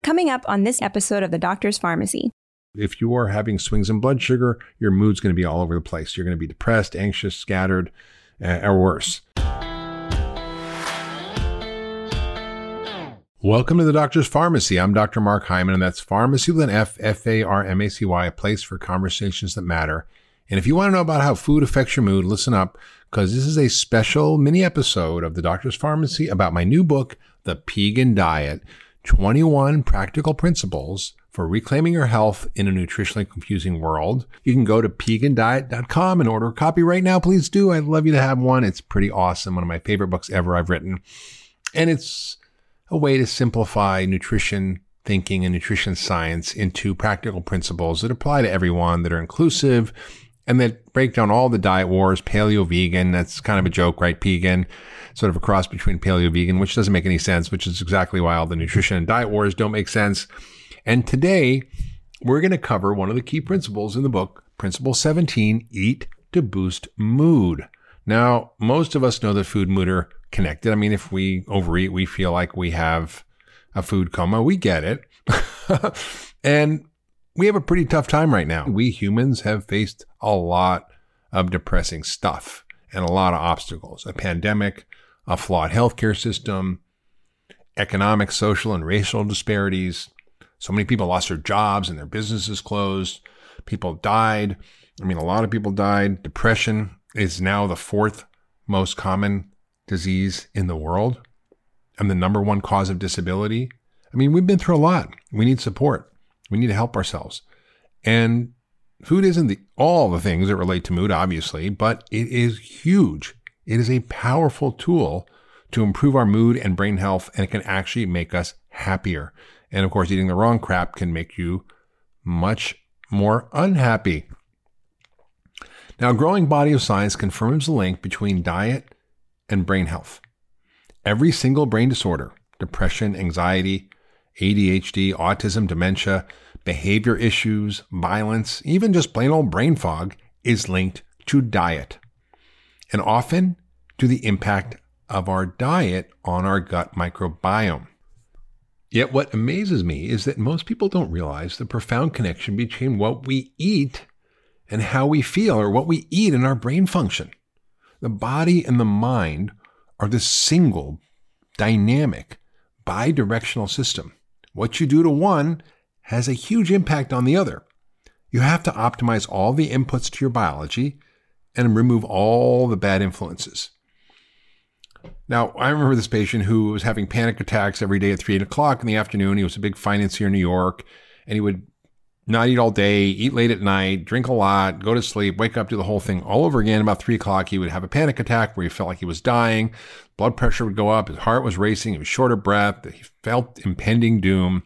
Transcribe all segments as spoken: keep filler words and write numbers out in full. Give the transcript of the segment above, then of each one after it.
Coming up on this episode of The Doctor's Pharmacy. If you are having swings in blood sugar, your mood's going to be all over the place. You're going to be depressed, anxious, scattered, uh, or worse. Welcome to The Doctor's Pharmacy. I'm Doctor Mark Hyman, and that's Pharmacy with an F, F A R M A C Y, a place for conversations that matter. And if you want to know about how food affects your mood, listen up, because this is a special mini episode of The Doctor's Pharmacy about my new book, The Pegan Diet, twenty-one Practical Principles for Reclaiming Your Health in a Nutritionally Confusing World. You can go to pegan diet dot com and order a copy right now. Please do. I'd love you to have one. It's pretty awesome. One of my favorite books ever I've written. And it's a way to simplify nutrition thinking and nutrition science into practical principles that apply to everyone, that are inclusive, and that break down all the diet wars. Paleo vegan, that's kind of a joke, right? Pegan, sort of a cross between paleo vegan, which doesn't make any sense, which is exactly why all the nutrition and diet wars don't make sense. And today, we're going to cover one of the key principles in the book, Principle seventeen, Eat to Boost Mood. Now, most of us know that food and mood are connected. I mean, if we overeat, we feel like we have a food coma. We get it. And we have a pretty tough time right now. We humans have faced a lot of depressing stuff and a lot of obstacles. A pandemic, a flawed healthcare system, economic, social, and racial disparities. So many people lost their jobs and their businesses closed. People died. I mean, a lot of people died. Depression is now the fourth most common disease in the world and the number one cause of disability. I mean, we've been through a lot. We need support. We need to help ourselves. And food isn't the, all the things that relate to mood, obviously, but it is huge. It is a powerful tool to improve our mood and brain health, and it can actually make us happier. And of course, eating the wrong crap can make you much more unhappy. Now, a growing body of science confirms the link between diet and brain health. Every single brain disorder, depression, anxiety, A D H D, autism, dementia, behavior issues, violence, even just plain old brain fog, is linked to diet, and often to the impact of our diet on our gut microbiome. Yet what amazes me is that most people don't realize the profound connection between what we eat and how we feel, or what we eat and our brain function. The body and the mind are the single, dynamic, bi-directional system. What you do to one has a huge impact on the other. You have to optimize all the inputs to your biology and remove all the bad influences. Now, I remember this patient who was having panic attacks every day at three o'clock in the afternoon. He was a big financier in New York, and he would not eat all day, eat late at night, drink a lot, go to sleep, wake up, do the whole thing all over again. About three o'clock, he would have a panic attack where he felt like he was dying. Blood pressure would go up. His heart was racing. He was short of breath. He felt impending doom.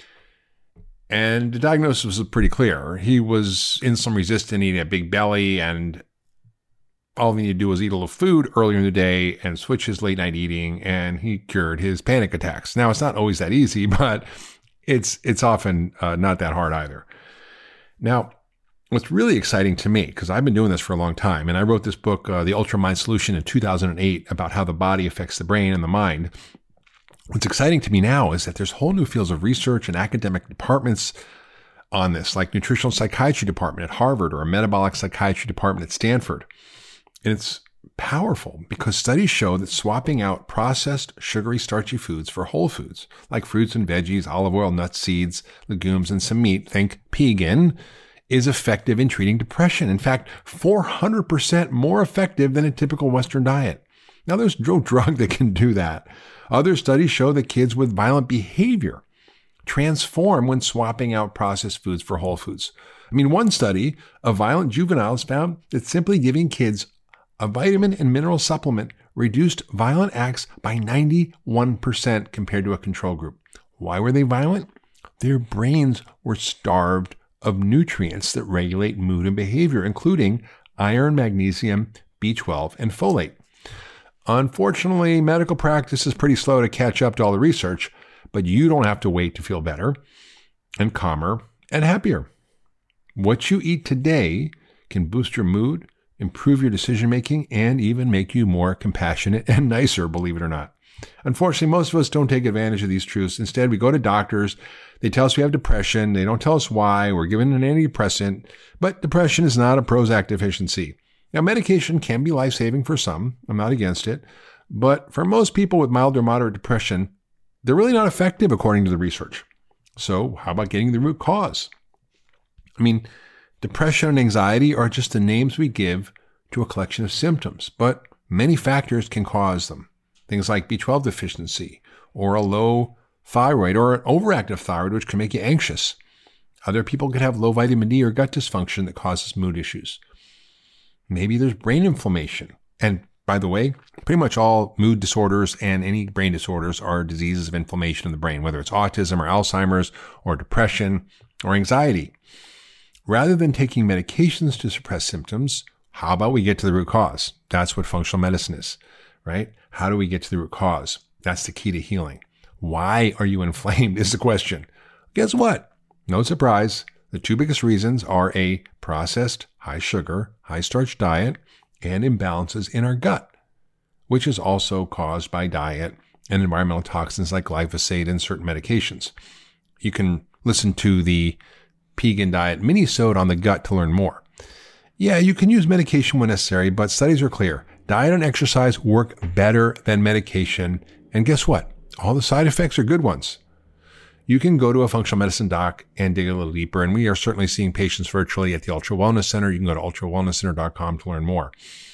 And the diagnosis was pretty clear. He was insulin resistant, eating a big belly, and all he needed to do was eat a little food earlier in the day and switch his late night eating, and he cured his panic attacks. Now, it's not always that easy, but it's it's often uh, not that hard either. Now, what's really exciting to me, because I've been doing this for a long time, and I wrote this book, uh, The Ultra Mind Solution, in two thousand eight, about how the body affects the brain and the mind. What's exciting to me now is that there's whole new fields of research and academic departments on this, like nutritional psychiatry department at Harvard or a metabolic psychiatry department at Stanford. And it's powerful because studies show that swapping out processed, sugary, starchy foods for whole foods, like fruits and veggies, olive oil, nuts, seeds, legumes, and some meat, think pegan, is effective in treating depression. In fact, four hundred percent more effective than a typical Western diet. Now, there's no drug that can do that. Other studies show that kids with violent behavior transform when swapping out processed foods for whole foods. I mean, one study of violent juveniles found that simply giving kids a vitamin and mineral supplement reduced violent acts by ninety-one percent compared to a control group. Why were they violent? Their brains were starved of nutrients that regulate mood and behavior, including iron, magnesium, B twelve, and folate. Unfortunately, medical practice is pretty slow to catch up to all the research, but you don't have to wait to feel better and calmer and happier. What you eat today can boost your mood, improve your decision-making, and even make you more compassionate and nicer, believe it or not. Unfortunately, most of us don't take advantage of these truths. Instead, we go to doctors They tell us we have depression. They don't tell us why. We're given an antidepressant, but depression is not a Prozac deficiency. Now, medication can be life-saving for some. I'm not against it. But for most people with mild or moderate depression, they're really not effective according to the research. So how about getting the root cause? I mean, depression and anxiety are just the names we give to a collection of symptoms, but many factors can cause them. Things like B twelve deficiency, or a low thyroid, or an overactive thyroid, which can make you anxious. Other people could have low vitamin D or gut dysfunction that causes mood issues. Maybe there's brain inflammation. And by the way, pretty much all mood disorders and any brain disorders are diseases of inflammation in the brain, whether it's autism or Alzheimer's or depression or anxiety. Rather than taking medications to suppress symptoms, how about we get to the root cause? That's what functional medicine is, right? How do we get to the root cause? That's the key to healing. Why are you inflamed is the question. Guess what? No surprise. The two biggest reasons are a processed, high sugar, high starch diet and imbalances in our gut, which is also caused by diet and environmental toxins like glyphosate and certain medications. You can listen to the Pegan Diet mini-sode on the gut to learn more. Yeah, you can use medication when necessary, but studies are clear. Diet and exercise work better than medication. And guess what? All the side effects are good ones. You can go to a functional medicine doc and dig a little deeper, and we are certainly seeing patients virtually at the Ultra Wellness Center. You can go to ultra wellness center dot com to learn more.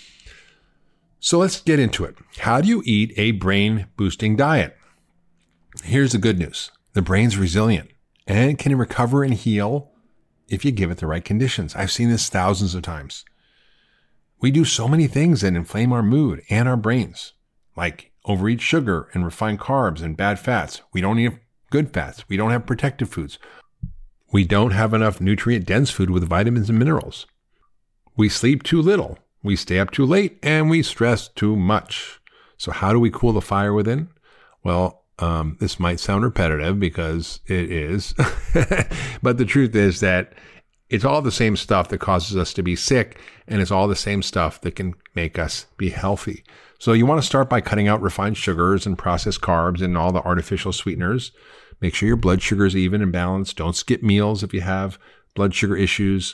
So let's get into it. How do you eat a brain-boosting diet? Here's the good news. The brain's resilient and can recover and heal if you give it the right conditions. I've seen this thousands of times. We do so many things that inflame our mood and our brains, like overeat sugar and refined carbs and bad fats. We don't eat good fats. We don't have protective foods. We don't have enough nutrient-dense food with vitamins and minerals. We sleep too little. We stay up too late, and we stress too much. So how do we cool the fire within? Well, um, this might sound repetitive because it is, but the truth is that it's all the same stuff that causes us to be sick, and it's all the same stuff that can make us be healthy. So you want to start by cutting out refined sugars and processed carbs and all the artificial sweeteners. Make sure your blood sugar is even and balanced. Don't skip meals if you have blood sugar issues.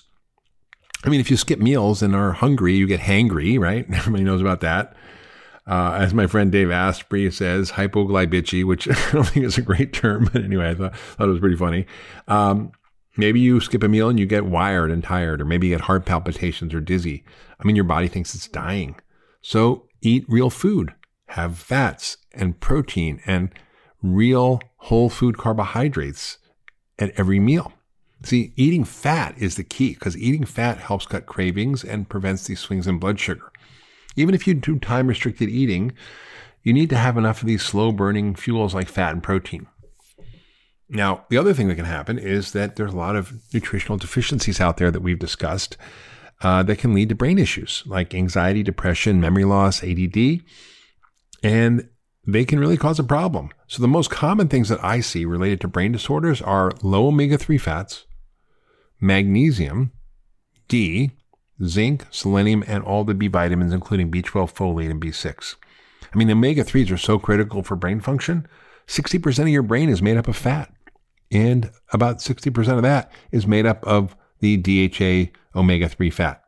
I mean, if you skip meals and are hungry, you get hangry, right? Everybody knows about that. Uh, as my friend Dave Asprey says, hypoglycemia, which I don't think is a great term, but anyway, I thought, thought it was pretty funny. Um, maybe you skip a meal and you get wired and tired, or maybe you get heart palpitations or dizzy. I mean, your body thinks it's dying. So eat real food, have fats and protein and real whole food carbohydrates at every meal. See, eating fat is the key because eating fat helps cut cravings and prevents these swings in blood sugar. Even if you do time-restricted eating, you need to have enough of these slow-burning fuels like fat and protein. Now, the other thing that can happen is that there's a lot of nutritional deficiencies out there that we've discussed uh, that can lead to brain issues like anxiety, depression, memory loss, A D D, and they can really cause a problem. So the most common things that I see related to brain disorders are low omega three fats, magnesium, D, zinc, selenium, and all the B vitamins, including B twelve, folate, and B six. I mean, omega threes are so critical for brain function. sixty percent of your brain is made up of fat, and about sixty percent of that is made up of the D H A omega three fat.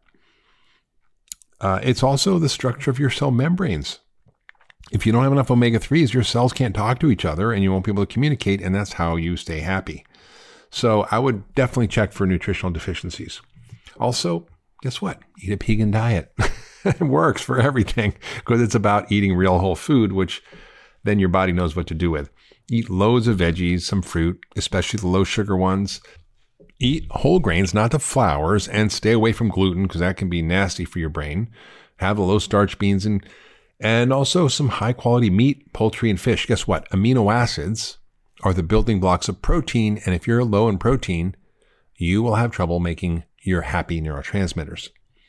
Uh, it's also the structure of your cell membranes. If you don't have enough omega threes, your cells can't talk to each other and you won't be able to communicate, and that's how you stay happy. So I would definitely check for nutritional deficiencies. Also, guess what? Eat a Pegan diet. It works for everything because it's about eating real whole food, which then your body knows what to do with. Eat loads of veggies, some fruit, especially the low sugar ones. Eat whole grains, not the flours, and stay away from gluten because that can be nasty for your brain. Have the low starch beans and and also some high quality meat, poultry, and fish. Guess what? Amino acids are the building blocks of protein, and if you're low in protein, you will have trouble making your happy neurotransmitters.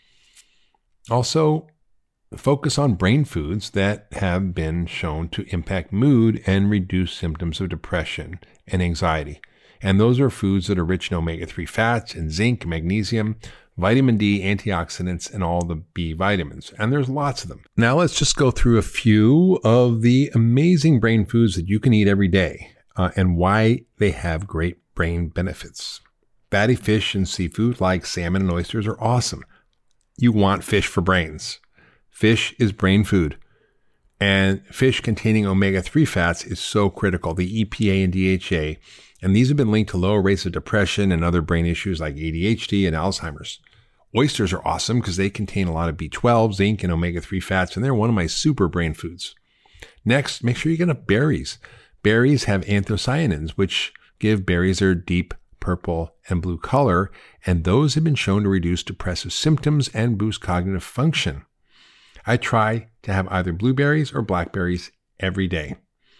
Also, focus on brain foods that have been shown to impact mood and reduce symptoms of depression and anxiety. And those are foods that are rich in omega three fats and zinc, magnesium, vitamin D, antioxidants, and all the B vitamins. And there's lots of them. Now let's just go through a few of the amazing brain foods that you can eat every day uh, and why they have great brain benefits. Fatty fish and seafood like salmon and oysters are awesome. You want fish for brains. Fish is brain food. And fish containing omega three fats is so critical, the E P A and D H A. And these have been linked to lower rates of depression and other brain issues like A D H D and Alzheimer's. Oysters are awesome because they contain a lot of B twelve, zinc, and omega three fats, and they're one of my super brain foods. Next, make sure you get enough berries. Berries have anthocyanins, which give berries their deep purple and blue color, and those have been shown to reduce depressive symptoms and boost cognitive function. I try to have either blueberries or blackberries every day.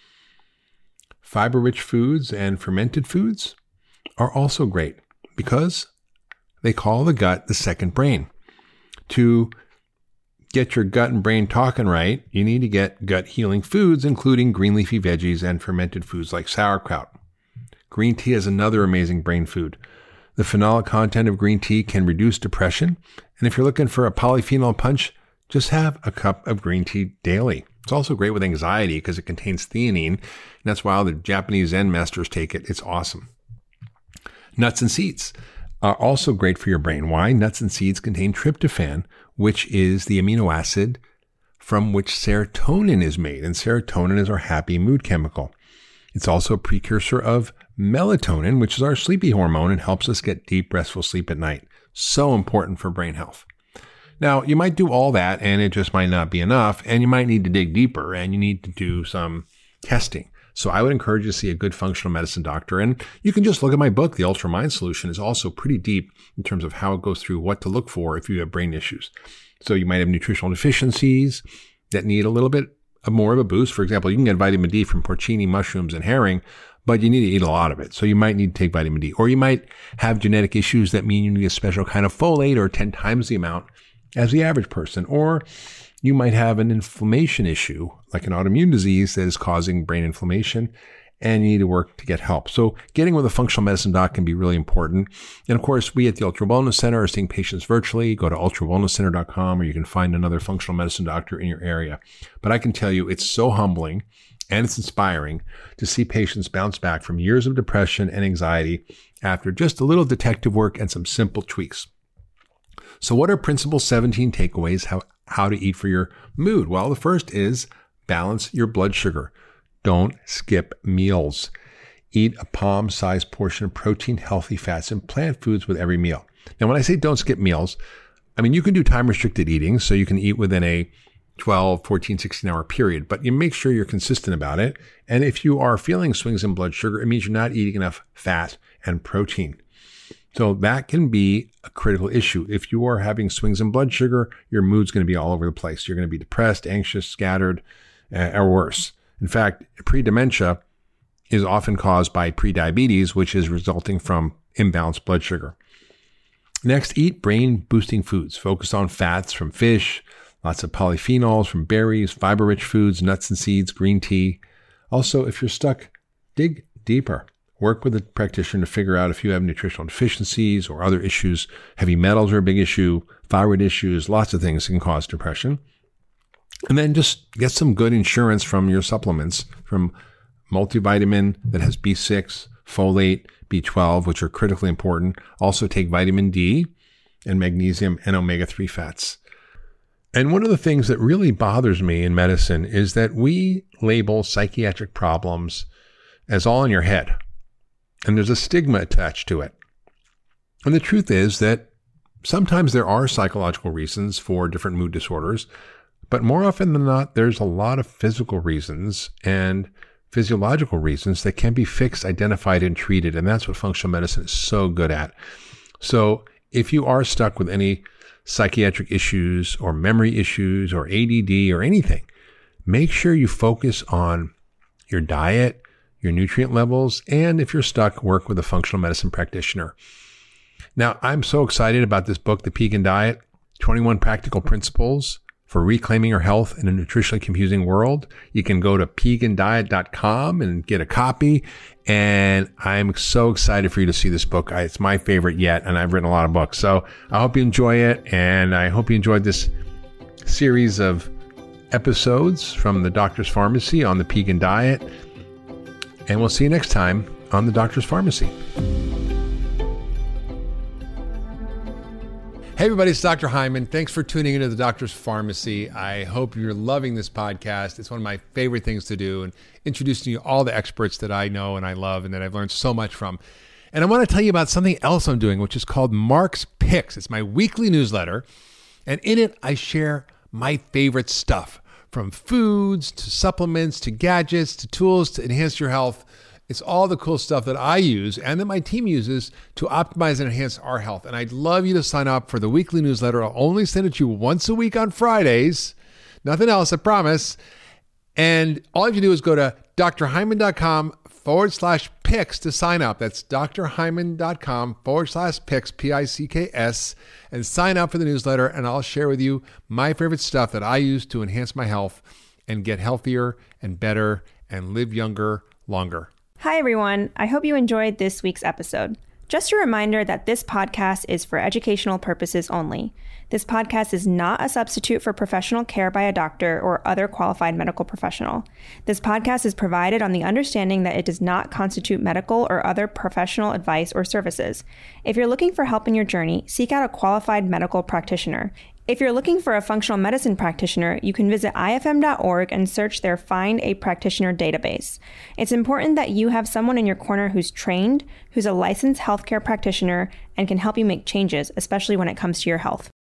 Fiber-rich foods and fermented foods are also great because they call the gut the second brain. To get your gut and brain talking right, you need to get gut-healing foods, including green leafy veggies and fermented foods like sauerkraut. Green tea is another amazing brain food. The phenolic content of green tea can reduce depression, and if you're looking for a polyphenol punch, just have a cup of green tea daily. It's also great with anxiety because it contains theanine, and that's why all the Japanese Zen masters take it. It's awesome. Nuts and seeds are also great for your brain. Why? Nuts and seeds contain tryptophan, which is the amino acid from which serotonin is made, and serotonin is our happy mood chemical. It's also a precursor of melatonin, which is our sleepy hormone and helps us get deep, restful sleep at night. So important for brain health. Now, you might do all that and it just might not be enough, and you might need to dig deeper and you need to do some testing. So I would encourage you to see a good functional medicine doctor, and you can just look at my book. The Ultra Mind Solution is also pretty deep in terms of how it goes through what to look for if you have brain issues. So you might have nutritional deficiencies that need a little bit of more of a boost. For example, you can get vitamin D from porcini, mushrooms, and herring, but you need to eat a lot of it. So you might need to take vitamin D. Or you might have genetic issues that mean you need a special kind of folate or ten times the amount as the average person. Or you might have an inflammation issue, like an autoimmune disease that is causing brain inflammation, and you need to work to get help. So getting with a functional medicine doc can be really important. And of course, we at the Ultra Wellness Center are seeing patients virtually. Go to ultra wellness center dot com, or you can find another functional medicine doctor in your area. But I can tell you, it's so humbling and it's inspiring to see patients bounce back from years of depression and anxiety after just a little detective work and some simple tweaks. So what are principal seventeen takeaways how, how to eat for your mood? Well, the first is balance your blood sugar. Don't skip meals. Eat a palm-sized portion of protein, healthy fats, and plant foods with every meal. Now, when I say don't skip meals, I mean, you can do time-restricted eating, so you can eat within a twelve, fourteen, sixteen hour period, but you make sure you're consistent about it. And if you are feeling swings in blood sugar, it means you're not eating enough fat and protein. So that can be a critical issue. If you are having swings in blood sugar, your mood's going to be all over the place. You're going to be depressed, anxious, scattered, uh, or worse. In fact, pre-dementia is often caused by prediabetes, which is resulting from imbalanced blood sugar. Next, eat brain-boosting foods. Focus on fats from fish, lots of polyphenols from berries, fiber-rich foods, nuts and seeds, green tea. Also, if you're stuck, dig deeper. Work with a practitioner to figure out if you have nutritional deficiencies or other issues. Heavy metals are a big issue, thyroid issues, lots of things can cause depression. And then just get some good insurance from your supplements, from multivitamin that has B six, folate, B twelve, which are critically important. Also take vitamin D and magnesium and omega three fats. And one of the things that really bothers me in medicine is that we label psychiatric problems as all in your head. And there's a stigma attached to it. And the truth is that sometimes there are psychological reasons for different mood disorders, but more often than not, there's a lot of physical reasons and physiological reasons that can be fixed, identified, and treated. And that's what functional medicine is so good at. So if you are stuck with any psychiatric issues or memory issues or A D D or anything, make sure you focus on your diet, your nutrient levels, and if you're stuck, work with a functional medicine practitioner. Now, I'm so excited about this book, The Pegan Diet, twenty-one Practical Principles for Reclaiming Your Health in a Nutritionally Confusing World. You can go to pegan diet dot com and get a copy. And I'm so excited for you to see this book. It's my favorite yet, and I've written a lot of books. So I hope you enjoy it, and I hope you enjoyed this series of episodes from the Doctor's Pharmacy on the Pegan Diet. And we'll see you next time on the Doctor's Pharmacy. Hey everybody, it's Doctor Hyman. Thanks for tuning into the Doctor's Pharmacy. I hope you're loving this podcast. It's one of my favorite things to do, and introducing you to all the experts that I know and I love and that I've learned so much from. And I want to tell you about something else I'm doing, which is called Mark's Picks. It's my weekly newsletter, and in it I share my favorite stuff, from foods to supplements to gadgets to tools to enhance your health. It's all the cool stuff that I use and that my team uses to optimize and enhance our health. And I'd love you to sign up for the weekly newsletter. I'll only send it to you once a week on Fridays. Nothing else, I promise. And all you have to do is go to drhyman.com forward slash picks to sign up. That's drhyman.com forward slash picks, P I C K S, and sign up for the newsletter. And I'll share with you my favorite stuff that I use to enhance my health and get healthier and better and live younger, longer. Hi, everyone. I hope you enjoyed this week's episode. Just a reminder that this podcast is for educational purposes only. This podcast is not a substitute for professional care by a doctor or other qualified medical professional. This podcast is provided on the understanding that it does not constitute medical or other professional advice or services. If you're looking for help in your journey, seek out a qualified medical practitioner. If you're looking for a functional medicine practitioner, you can visit I F M dot org and search their Find a Practitioner database. It's important that you have someone in your corner who's trained, who's a licensed healthcare practitioner, and can help you make changes, especially when it comes to your health.